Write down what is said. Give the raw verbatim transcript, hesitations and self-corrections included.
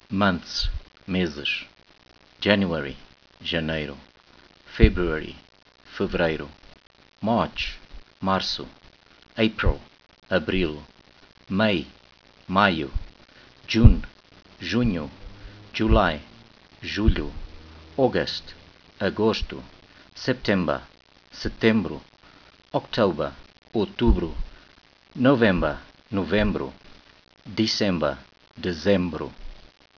Months, meses. January, janeiro. February, fevereiro. March, março. April, abril. May, maio. June, junho. July, julho. August, agosto. September, setembro. October, outubro. November, novembro. December, dezembro.